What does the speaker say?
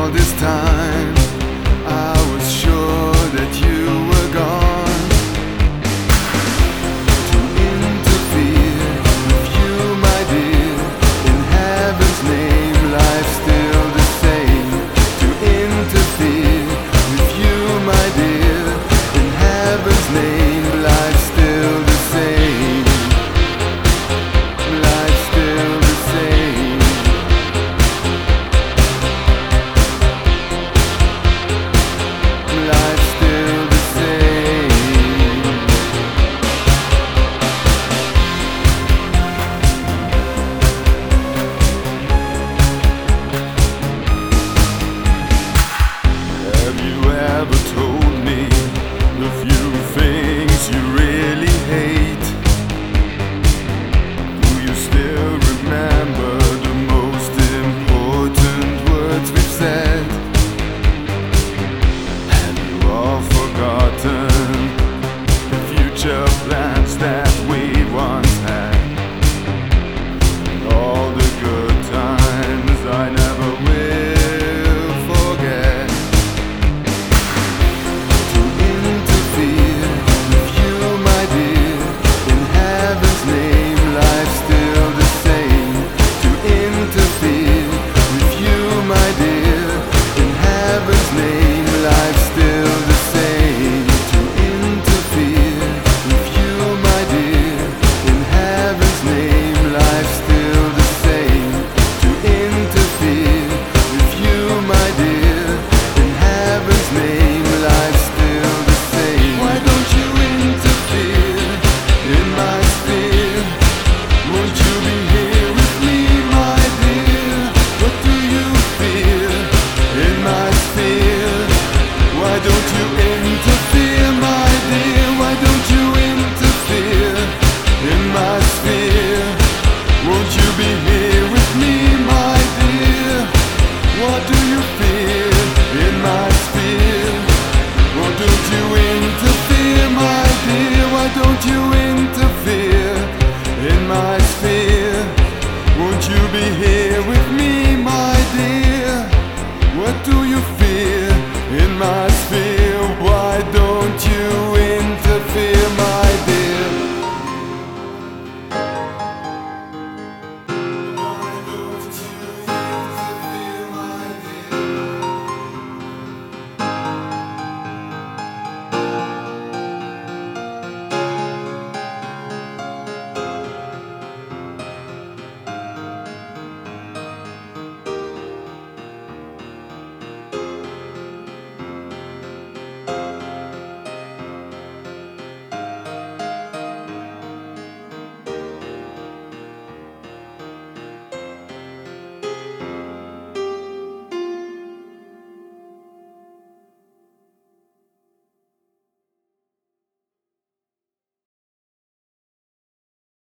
all this time I was sure that you were gone to interfere with you, my dear. In heaven's name, life's still the same. To interfere with you, my dear. In heaven's name, life's still the same. Life's still the same. Life's still the same. Have you ever told me the few things you really hate? Do you still remember the most important words we've said? Have you all forgotten the future plans that we once had? And all the good times I never will forget. To interfere with you, my dear. In heaven's name, life's still the same. To interfere with you, my dear. In heaven's name, life's still the same. To interfere with you, my dear. In heaven's name, life's still the same. To interfere with you, my dear. In heaven's name, life's still the same. Why don't you interfere in my sphere? Won't you be here with me, my dear? What do you fear in my sphere? Why don't you interfere, my dear? Why don't you interfere in my sphere? Won't you be here with me, my dear? What do you fear in my sphere? Why don't you interfere, my dear? Why don't you interfere in my sphere? Won't you be here with me, my dear? What do you fear in my sphere?